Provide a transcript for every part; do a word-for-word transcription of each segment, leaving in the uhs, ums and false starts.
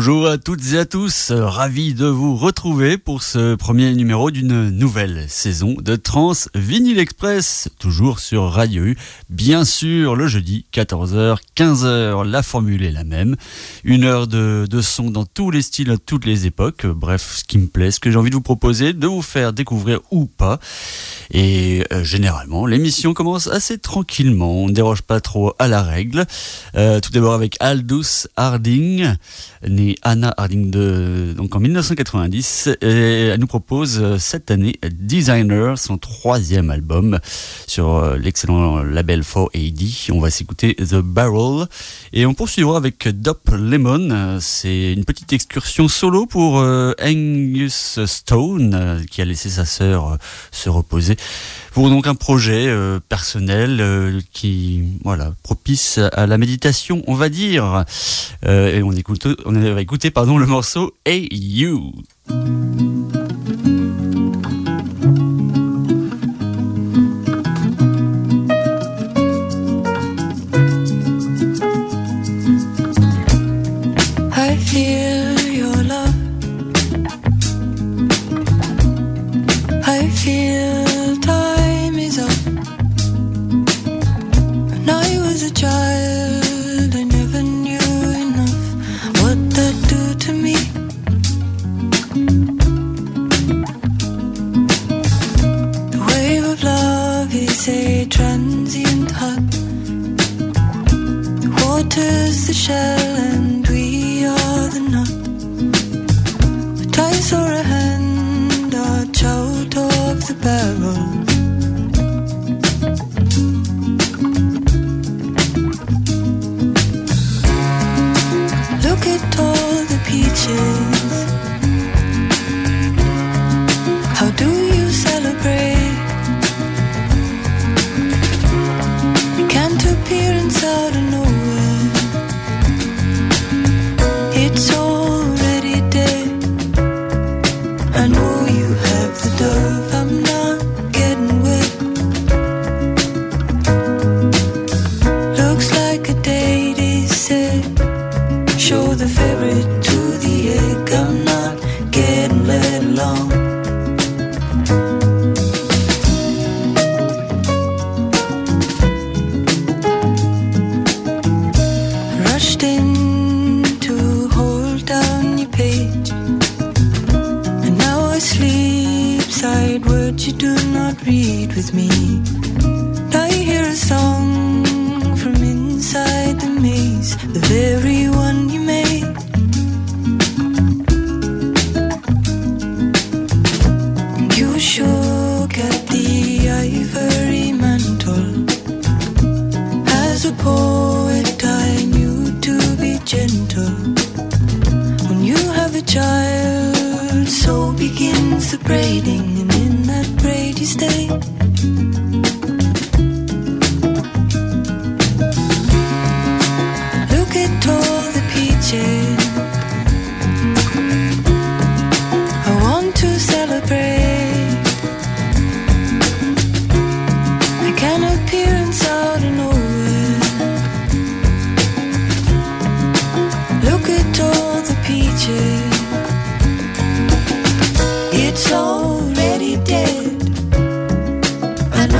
Bonjour à toutes et à tous, ravi de vous retrouver pour ce premier numéro d'une nouvelle saison de Trans Vinyl Express, toujours sur Radio U, bien sûr le jeudi quatorze heures, quinze heures, la formule est la même, une heure de, de son dans tous les styles, à toutes les époques, bref, ce qui me plaît, ce que j'ai envie de vous proposer, de vous faire découvrir ou pas, et euh, généralement l'émission commence assez tranquillement, on ne déroge pas trop à la règle, euh, tout d'abord avec Aldous Harding, née Anna Harding de, donc en dix-neuf cent quatre-vingt-dix, et elle nous propose cette année Designer, son troisième album sur l'excellent label quatre A D. On va s'écouter The Barrel et on poursuivra avec Dop Lemon. C'est une petite excursion solo pour Angus Stone qui a laissé sa sœur se reposer pour donc un projet euh, personnel euh, qui, voilà, propice à la méditation, on va dire. Euh, et on écoute, on va écouter, pardon, le morceau Hey You. I feel your love. I feel time is up. When I was a child, I never knew enough what that do to me. The wave of love is a transient hug. The water's the shell and we are the nut. But I saw a hand arch out of the barrel. Look at all the peaches. How do you celebrate? You can't appear inside of nowhere. It's already dead. I know you have the dove. I'm not getting wet. Looks like a date is set. Show the ferret to the egg. I'm not getting let along. Rushed in to hold down your page, and now I sleep side words you do not read with me. I hear a song from inside the maze, the very one you made. You shook at the ivory mantle. As a poet I knew to be gentle. When you have a child, so begins the braiding, and in that braid you stay. Look at all the peaches. I want to celebrate. I can appear inside of nowhere. Look at all the peaches. It's already dead. I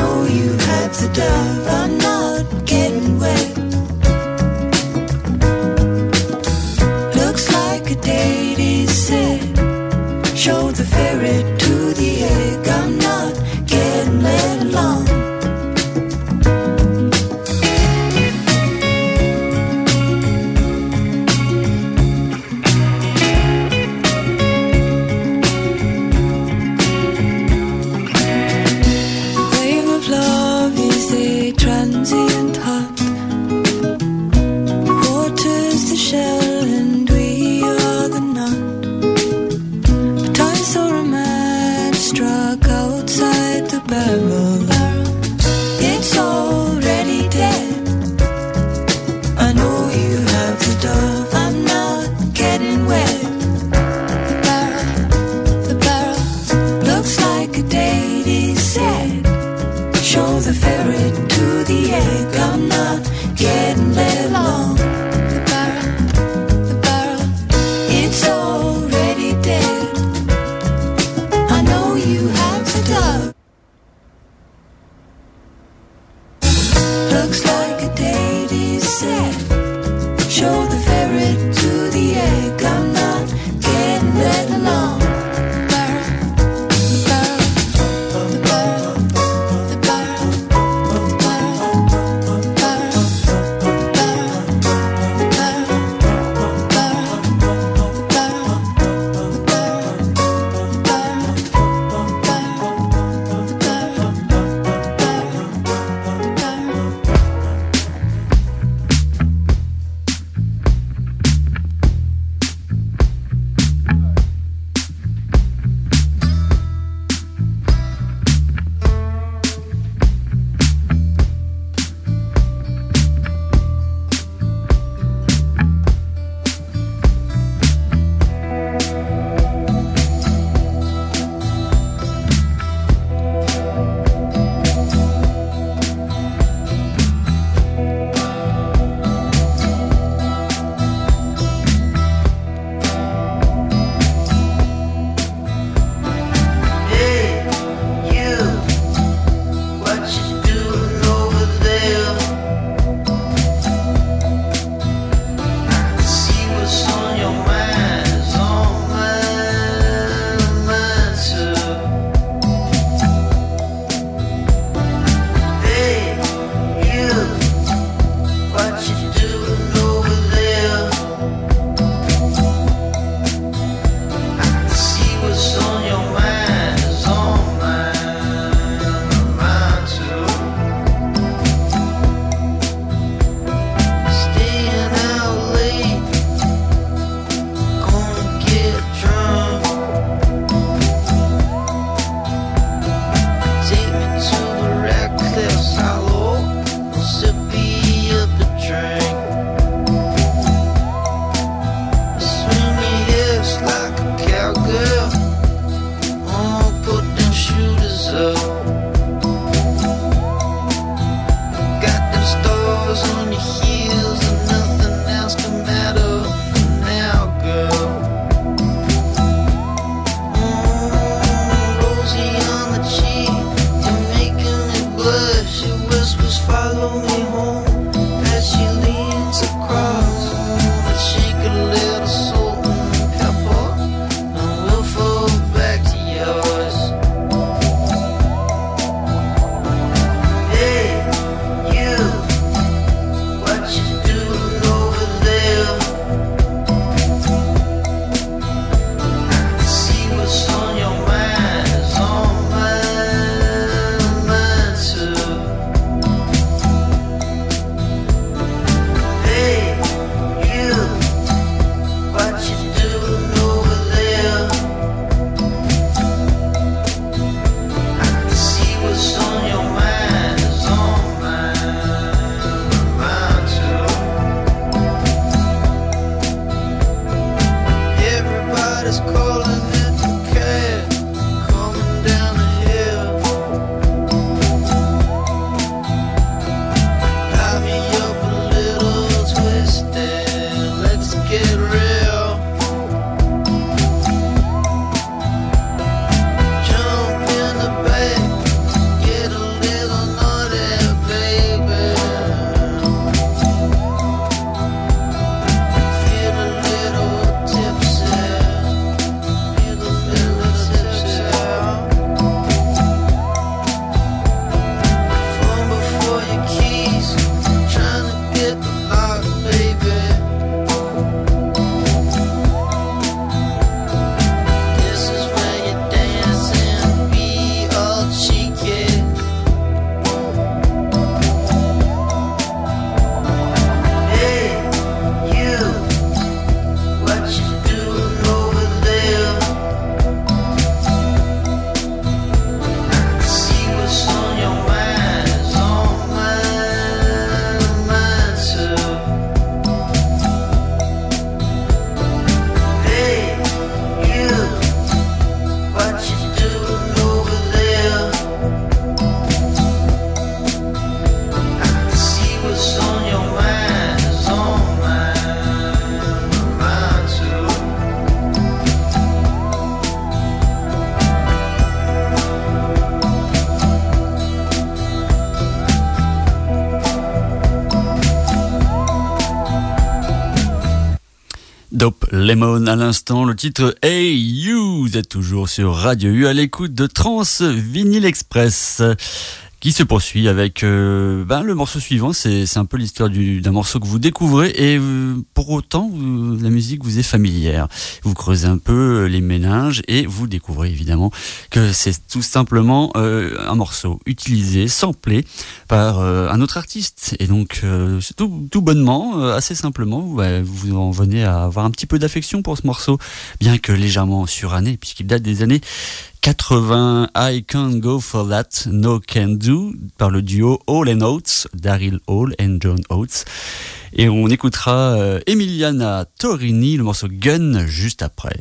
Dope Lemon à l'instant, le titre Hey You, vous êtes toujours sur Radio U à l'écoute de Trans Vinyl Express qui se poursuit avec euh, ben, le morceau suivant. C'est, c'est un peu l'histoire du, d'un morceau que vous découvrez et euh, pour autant vous, la musique vous est familière. Vous creusez un peu les méninges et vous découvrez évidemment que c'est tout simplement euh, un morceau utilisé, samplé par euh, un autre artiste. Et donc euh, c'est tout, tout bonnement, euh, assez simplement, ouais, vous en venez à avoir un petit peu d'affection pour ce morceau, bien que légèrement suranné puisqu'il date des années quatre-vingts. I Can't Go For That, No Can Do, par le duo Hall and Oates, Daryl Hall and John Oates. Et on écoutera euh, Emiliana Torini, le morceau Gun, juste après.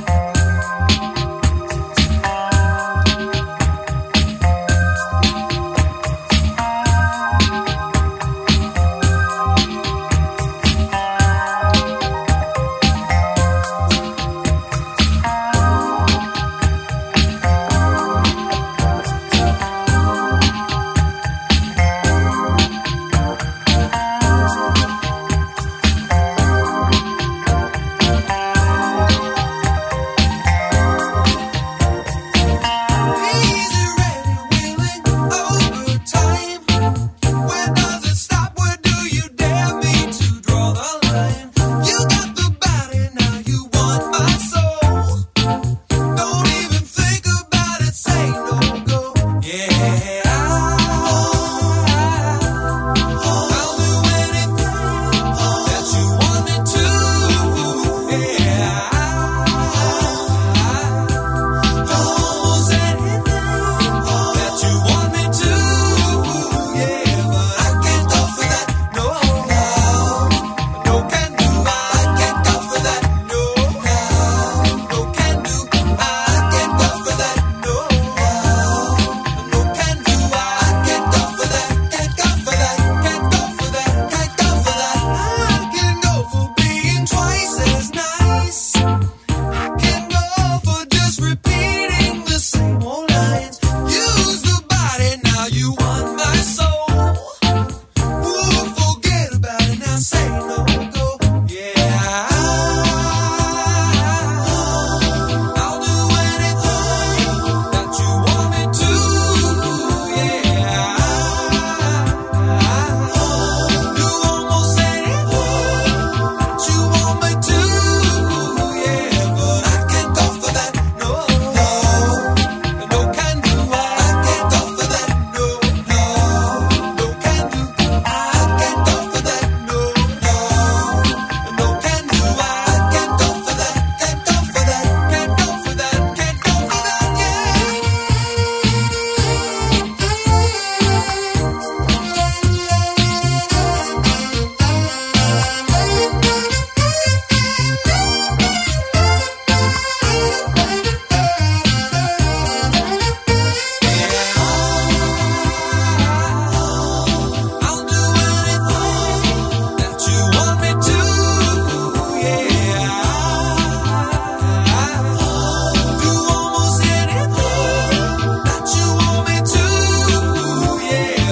Thank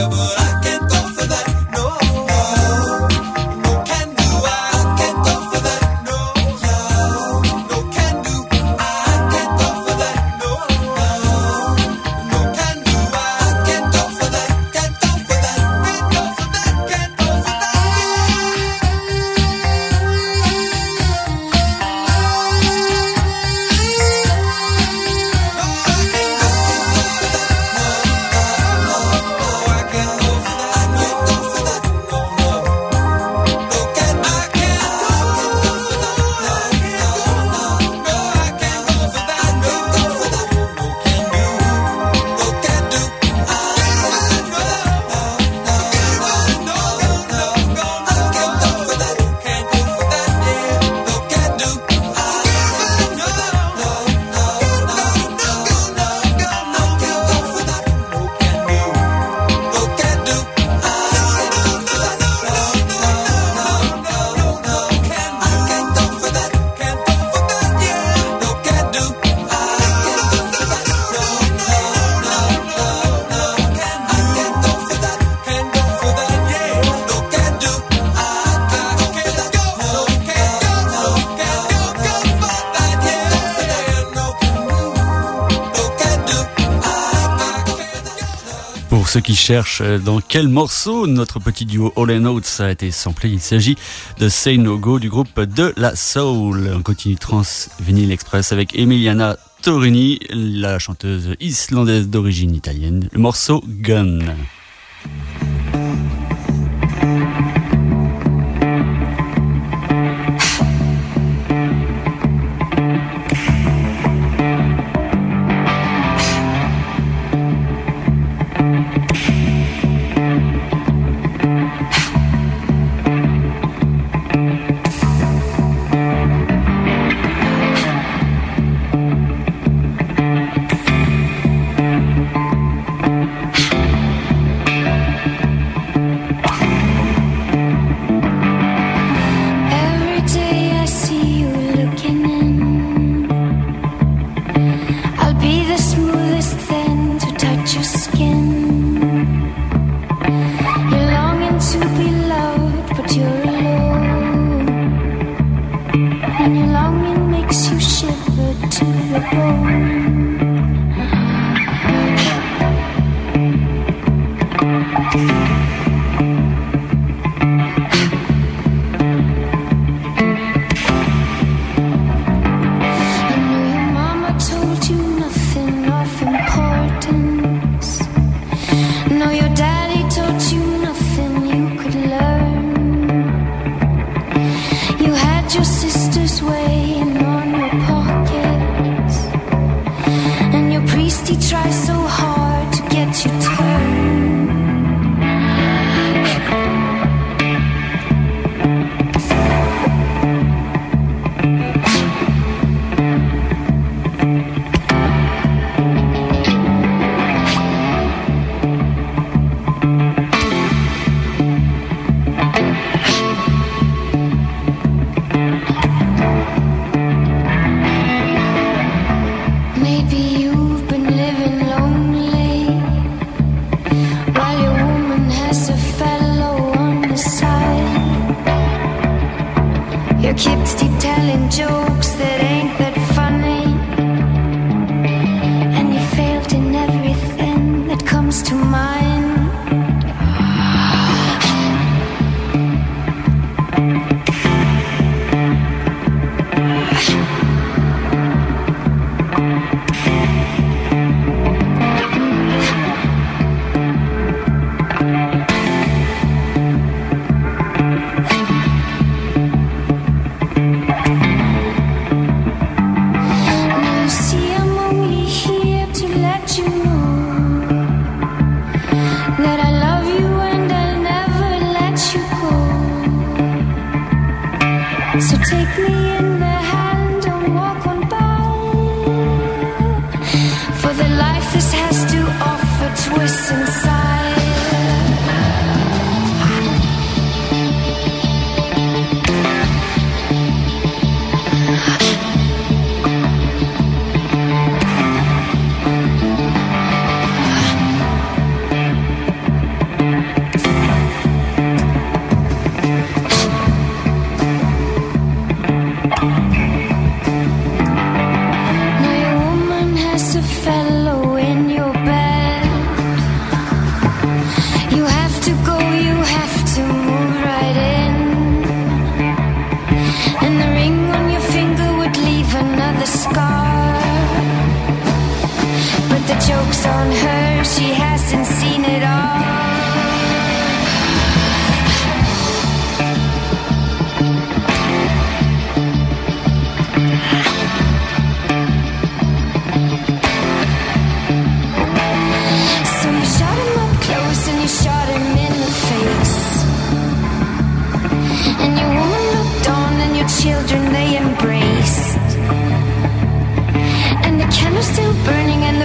Ceux qui cherchent dans quel morceau notre petit duo Hall and Oates a été samplé, il s'agit de Say No Go du groupe De La Soul. On continue Trans Vinyl Express avec Emiliana Torini, la chanteuse islandaise d'origine italienne, le morceau Gun.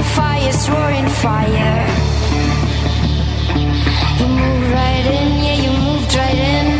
fire's roaring fire. You move right in, yeah, you moved right in.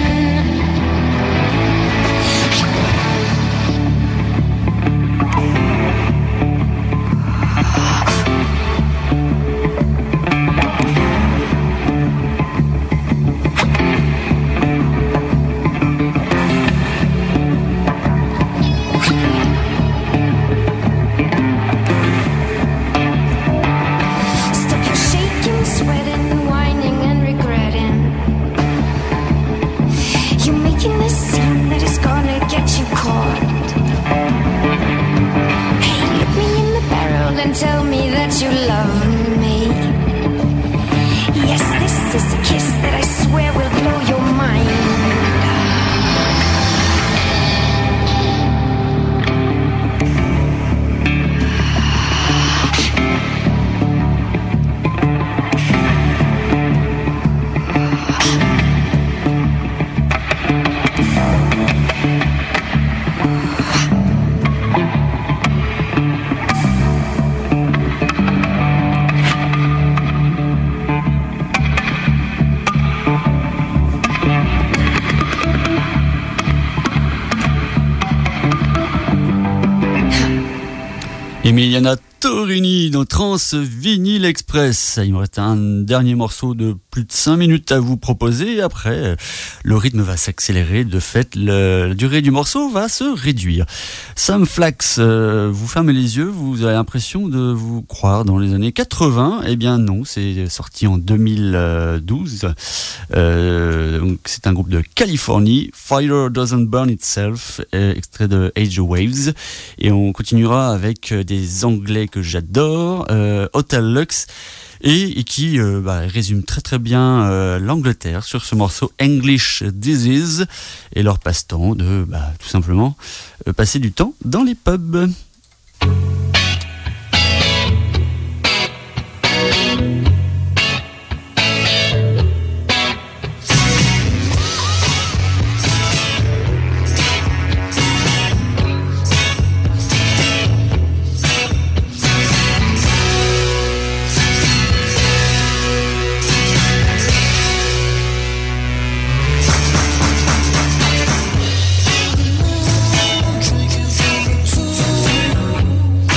Tell me that you love me. Yes, this is a kiss that I swear will blow your mind. Emiliana Torrini dans Trans Vinyl Express. Il me reste un dernier morceau de plus de cinq minutes à vous proposer. Après, le rythme va s'accélérer. De fait, le, la durée du morceau va se réduire. Sam Flax, euh, vous fermez les yeux, vous avez l'impression de vous croire dans les années quatre-vingts. Eh bien non, c'est sorti en deux mille douze. Euh, donc c'est un groupe de Californie. Fire Doesn't Burn Itself, extrait de Age of Waves. Et on continuera avec des Anglais que j'adore, euh, Hotel Lux, et, et qui euh, bah, résume très très bien euh, l'Angleterre sur ce morceau English Disease et leur passe-temps de bah, tout simplement euh, passer du temps dans les pubs. Drinking from a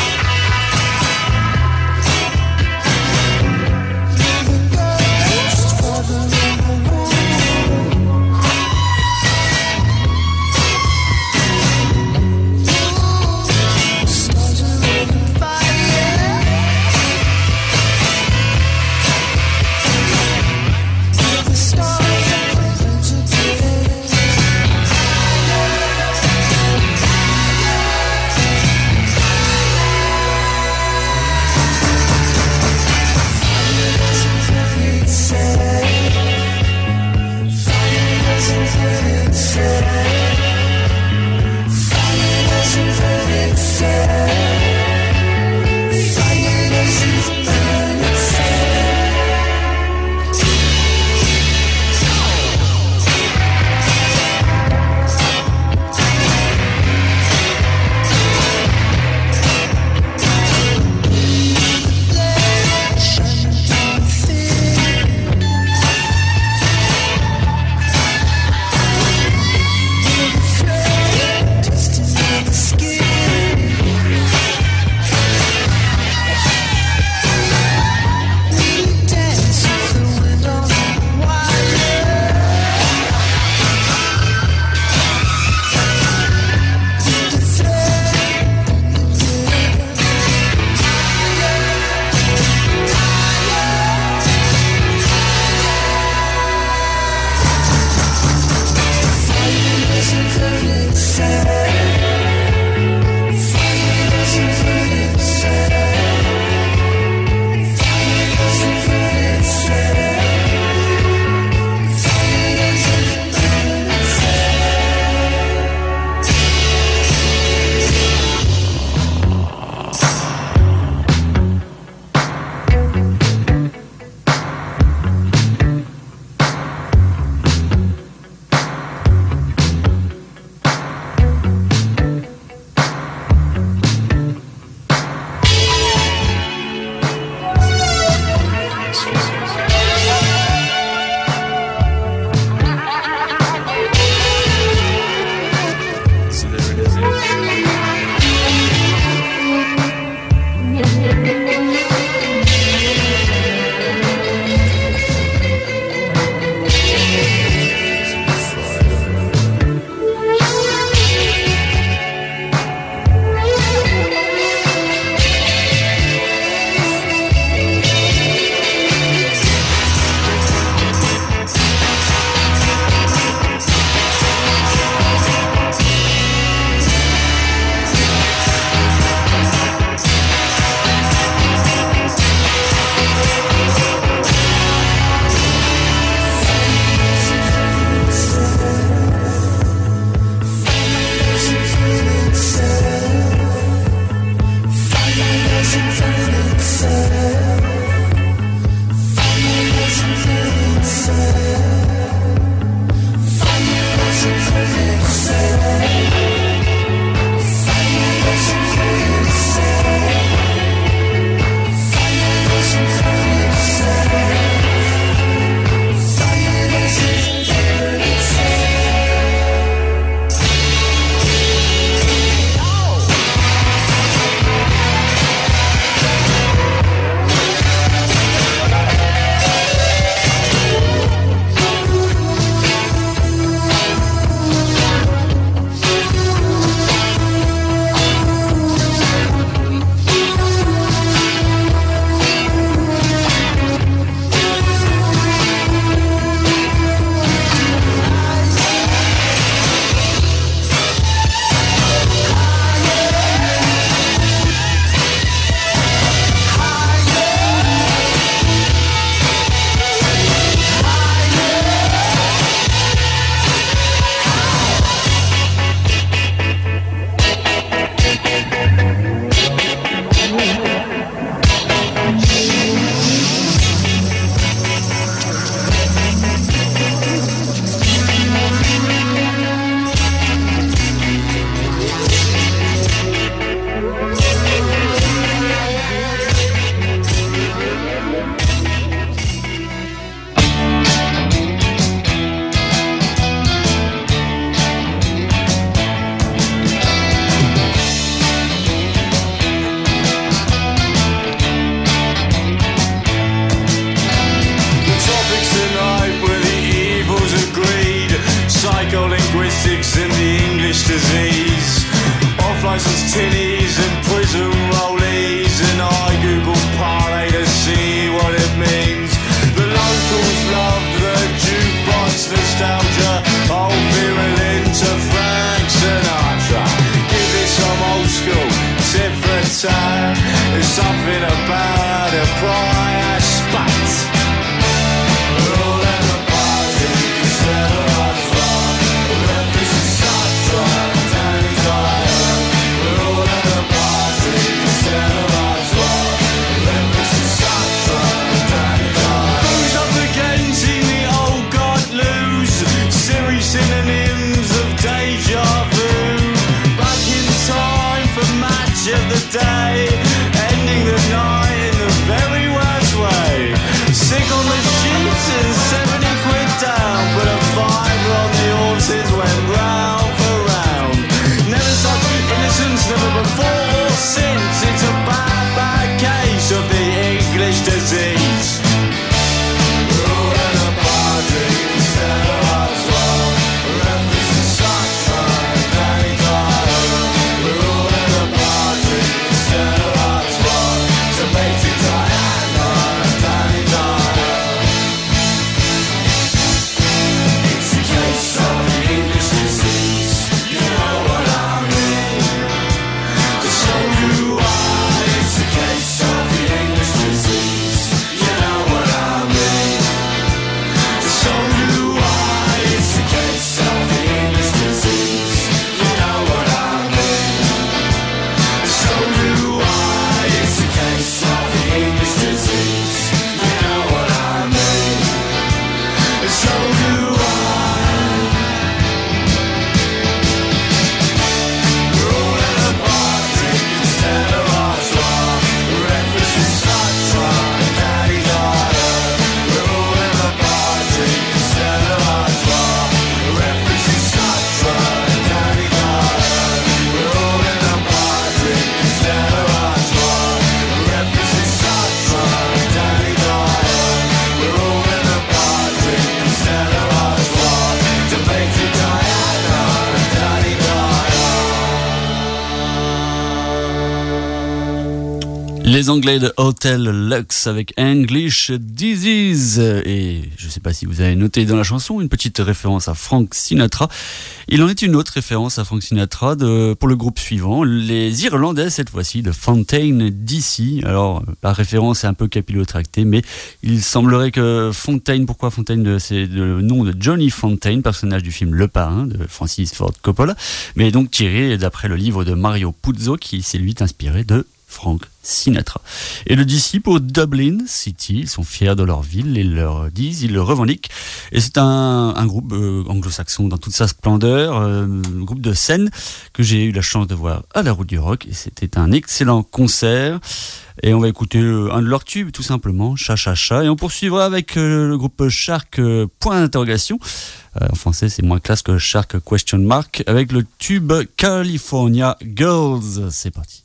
Les Anglais de Hotel Lux avec English Disease. Et je ne sais pas si vous avez noté dans la chanson une petite référence à Frank Sinatra. Il en est une autre référence à Frank Sinatra de, pour le groupe suivant, les Irlandais cette fois-ci de Fontaine D C. Alors la référence est un peu capillotractée, mais il semblerait que Fontaine, pourquoi Fontaine, c'est le nom de Johnny Fontaine, personnage du film Le Parrain de Francis Ford Coppola, mais donc tiré d'après le livre de Mario Puzo qui s'est lui inspiré de Frank Sinatra. Et le D C pour Dublin City, ils sont fiers de leur ville, ils leur disent, ils le revendiquent. Et c'est un, un groupe euh, anglo-saxon dans toute sa splendeur, euh, un groupe de scène que j'ai eu la chance de voir à la Route du Rock. Et c'était un excellent concert. Et on va écouter un de leurs tubes, tout simplement, Cha Cha Cha. Et on poursuivra avec euh, le groupe Shark, euh, point d'interrogation. Euh, en français, c'est moins classe que Shark question mark, avec le tube California Girls. C'est parti.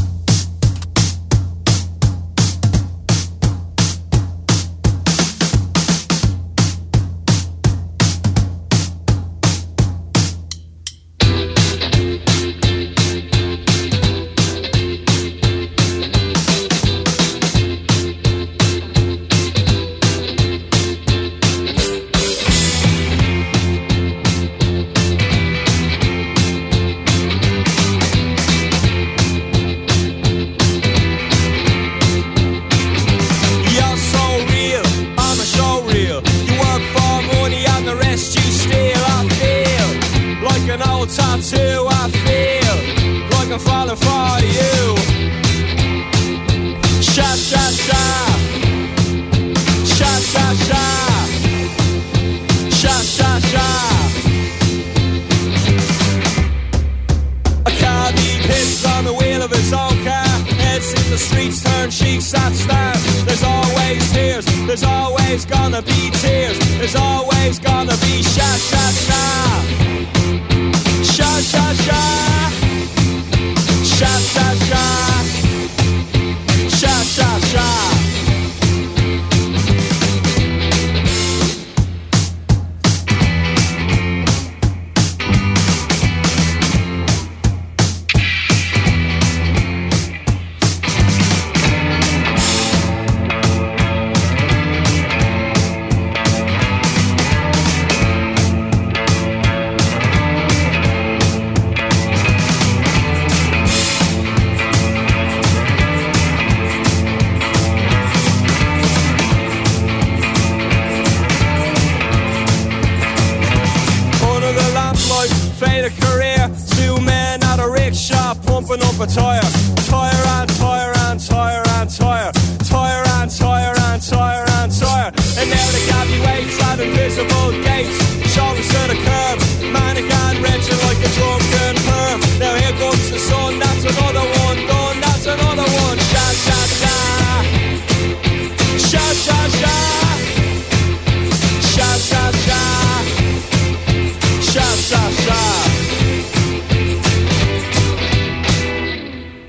Tattoo, I feel like I'm falling for you. Sha sha sha, sha sha sha, sha sha sha. A car being pissed on the wheel of its own car. Heads in the streets, turn cheeks at stars. There's always tears, there's always gonna be tears. There's always gonna be sha sha sha. Sha sha sha, sha sha sha, sha sha sha. Pumping up a tire, tire and tire and tire and tire, tire and tire and tire and tire. And now the gabby waits at invisible gates, shoulders to the curb, man again wrenching like a drunken perv. Now here comes the sun, that's another one done, that's another one. Sha sha sha, sha sha sha, sha sha sha, sha sha sha.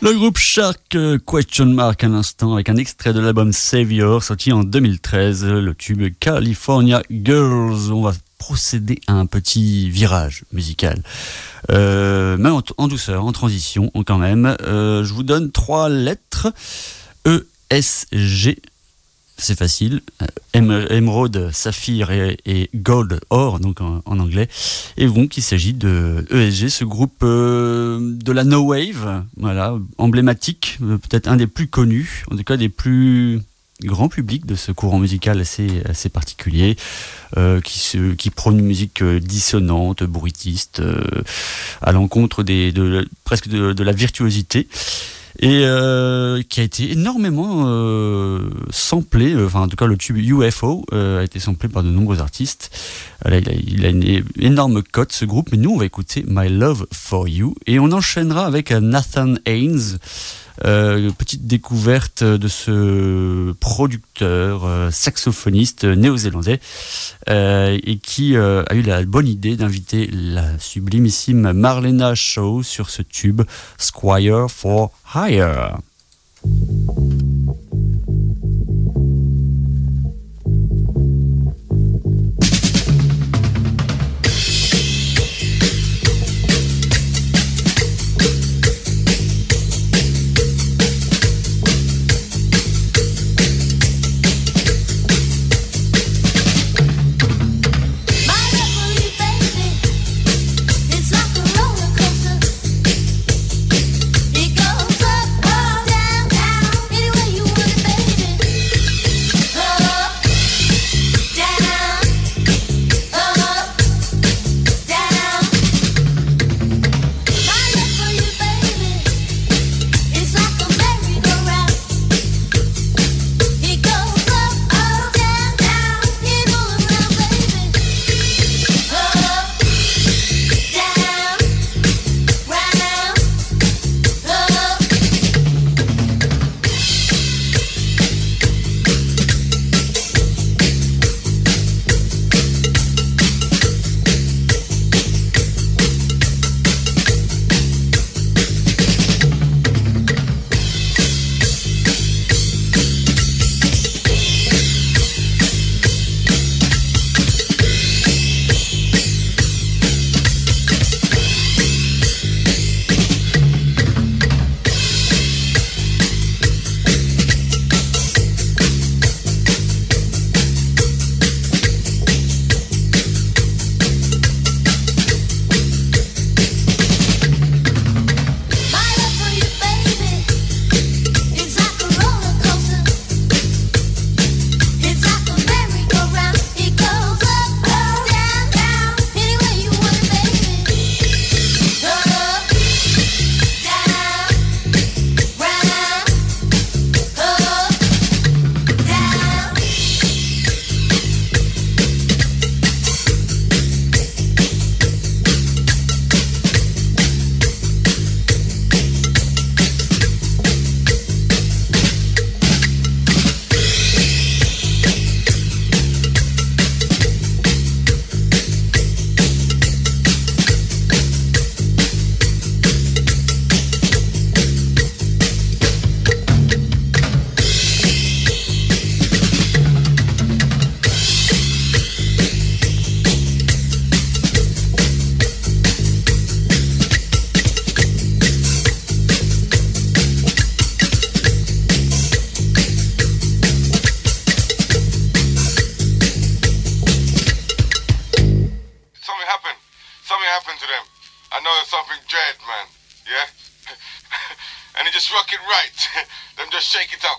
Le groupe Shark euh, Question Mark à l'instant avec un extrait de l'album Savior sorti en deux mille treize, le tube California Girls. On va procéder à un petit virage musical, euh, mais en, en douceur, en transition quand même. Euh, je vous donne trois lettres, E, S, G. C'est facile, Emerald, Saphir et, et Gold, Or, donc en, en anglais. Et donc il s'agit de E S G, ce groupe euh, de la No Wave, voilà, emblématique, peut-être un des plus connus, en tout cas des plus grands publics de ce courant musical assez, assez particulier, euh, qui, se, qui prône une musique dissonante, bruitiste, euh, à l'encontre des, de, presque de, de la virtuosité. Et euh, qui a été énormément euh, samplé, enfin en tout cas le tube U F O euh, a été samplé par de nombreux artistes. Là, il, a, il a une énorme cote ce groupe, mais nous on va écouter My Love For You et on enchaînera avec Nathan Haynes. Euh, petite découverte de ce producteur, euh, saxophoniste néo-zélandais euh, et qui euh, a eu la bonne idée d'inviter la sublimissime Marlena Shaw sur ce tube Squire for Hire. Shake it up.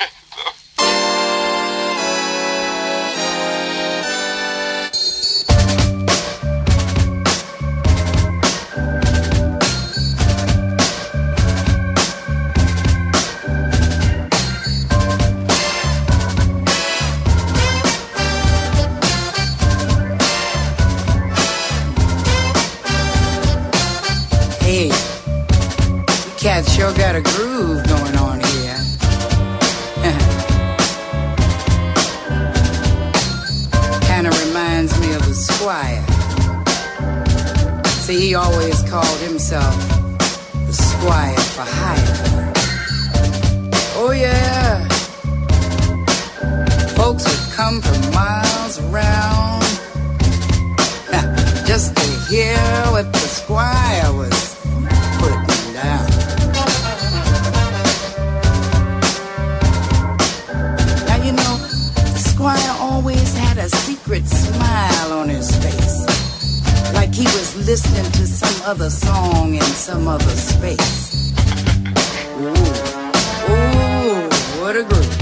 Hey, you cats sure got a groove going on here. Kinda reminds me of the Squire. See, he always called himself the Squire. squire for hire. Oh yeah, folks would come from miles around just to hear what the squire was putting down. Now you know, the squire always had a secret smile on his face, like he was listening to some other song in some other space. Ooh, ooh, what a groove.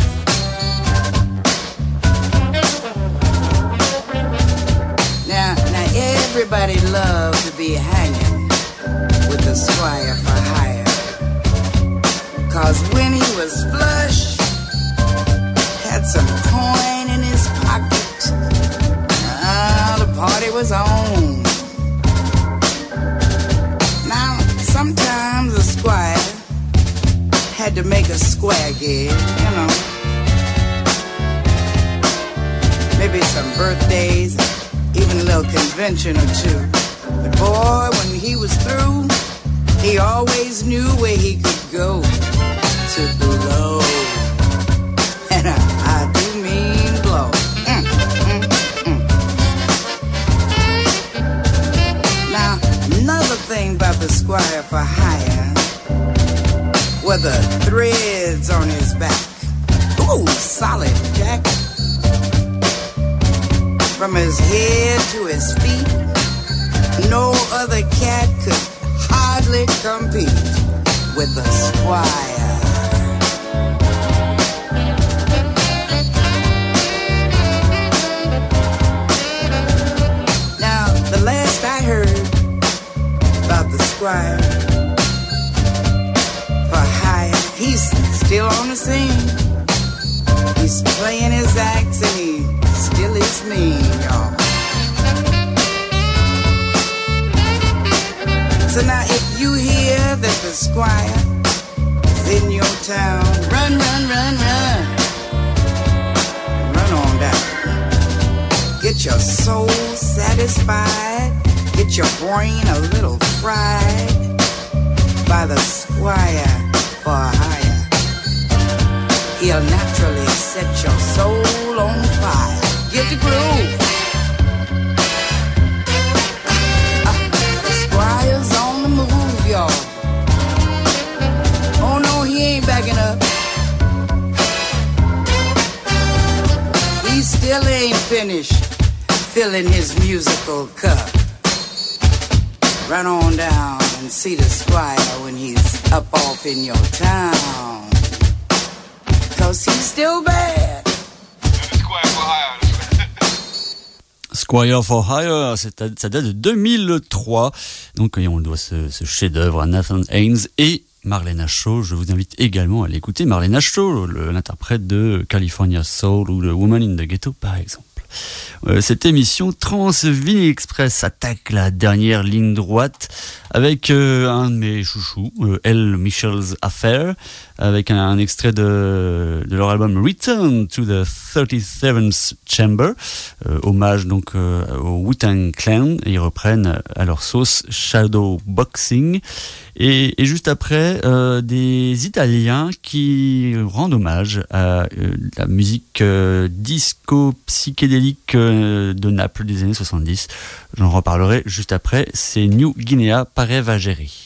Now, now everybody loved to be hanging with the squire for hire, 'cause when he was flush, had some coin in his pocket, ah, the party was on. Now, sometimes the squire had to make a square gig, you know. Maybe some birthdays, even a little convention or two. But boy, when he was through, he always knew where he could go to blow. And I, I do mean blow. Mm, mm, mm. Now, another thing about the squire for hire were the threads on his back. Ooh, solid jacket. From his head to his feet, no other cat could hardly compete with the squire. Now, the last I heard about the squire for hire, he's still on the scene. He's playing his acts and he still is mean, y'all. So now if you hear that the squire is in your town, run, run, run, run. Run on down. Get your soul satisfied. Get your brain a little fried by the squire for hire. He'll naturally set your soul on fire. Get the groove. Uh, the squire's on the move, y'all. Oh no, he ain't backing up. He still ain't finished filling his musical cup. Run on down and see the squire when he's up off in your town. 'Cause he's still bad. Squire for hire. Squire for Hire, ça date de deux mille trois. Donc on doit ce, ce chef-d'œuvre à Nathan Haynes et Marlena Shaw. Je vous invite également à l'écouter. Marlena Shaw, l'interprète de California Soul ou de Woman in the Ghetto par exemple. Euh, cette émission Trans Vinyl Express attaque la dernière ligne droite avec euh, un de mes chouchous, euh, L. Michel's Affair, avec un, un extrait de, de leur album Return to the thirty-seventh Chamber, euh, hommage donc euh, au Wu-Tang Clan. Ils reprennent à leur sauce Shadow Boxing. Et, et juste après, euh, des Italiens qui rendent hommage à euh, la musique euh, disco psychédélique euh, de Naples des années soixante-dix. J'en reparlerai juste après. C'est New Guinea Parevageri.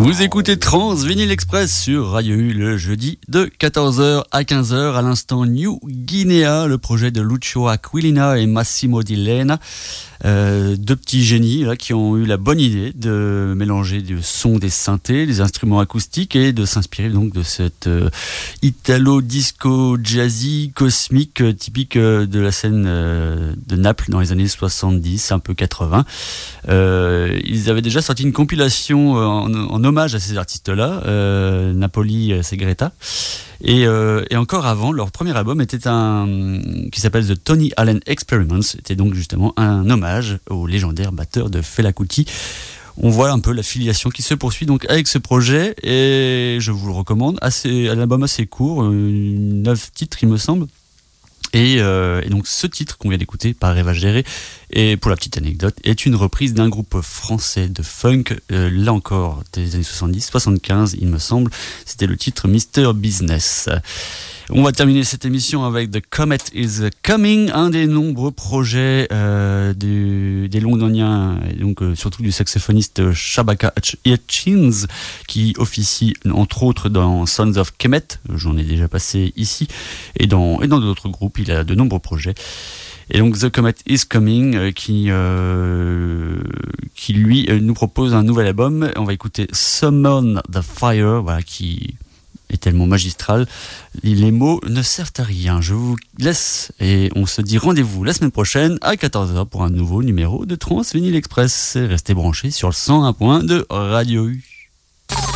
Vous écoutez Trans Vinyl Express sur Radio U le jeudi de quatorze heures à quinze heures. À l'instant, New Guinea, le projet de Lucio Aquilina et Massimo Di Lena. Euh, deux petits génies là, qui ont eu la bonne idée de mélanger du son des synthés, des instruments acoustiques et de s'inspirer donc de cette euh, italo-disco jazzy cosmique euh, typique euh, de la scène euh, de Naples dans les années soixante-dix, un peu quatre-vingts. Euh, ils avaient déjà sorti une compilation euh, en, en hommage à ces artistes-là, euh, Napoli Segreta. Et, euh, et encore avant, leur premier album était un qui s'appelle The Tony Allen Experiments. C'était donc justement un hommage au légendaire batteur de Fela Kuti. On voit un peu la filiation qui se poursuit donc avec ce projet et je vous le recommande. Assez, un album assez court, neuf titres il me semble. Et, euh, et donc ce titre qu'on vient d'écouter par Eva Géré, et pour la petite anecdote, est une reprise d'un groupe français de funk, euh, là encore des années soixante-dix, soixante-quinze il me semble, c'était le titre Mister Business. On va terminer cette émission avec The Comet is Coming, un des nombreux projets euh, du, des Londoniens, et donc euh, surtout du saxophoniste Shabaka Hutchins, qui officie entre autres dans Sons of Kemet, j'en ai déjà passé ici, et dans, et dans d'autres groupes, il a de nombreux projets. Et donc The Comet is Coming euh, qui, euh, qui lui euh, nous propose un nouvel album. On va écouter Summon the Fire, voilà, qui est tellement magistral. Les mots ne servent à rien. Je vous laisse et on se dit rendez-vous la semaine prochaine à quatorze heures pour un nouveau numéro de Trans Vinyl Express. Restez branchés sur le cent un point deux de Radio U.